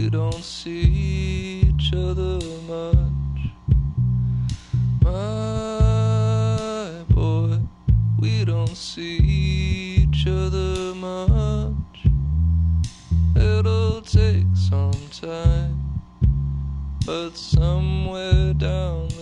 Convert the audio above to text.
we don't see each other much. My boy, we don't see each other much. It'll take some time, but somewhere down